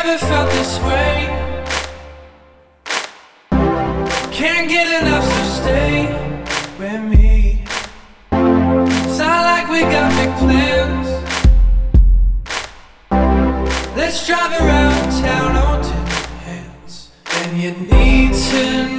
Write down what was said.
never felt this way. Can't get enough, so stay with me. Sound like we got big plans. Let's drive around town on 10 hands. And you need to know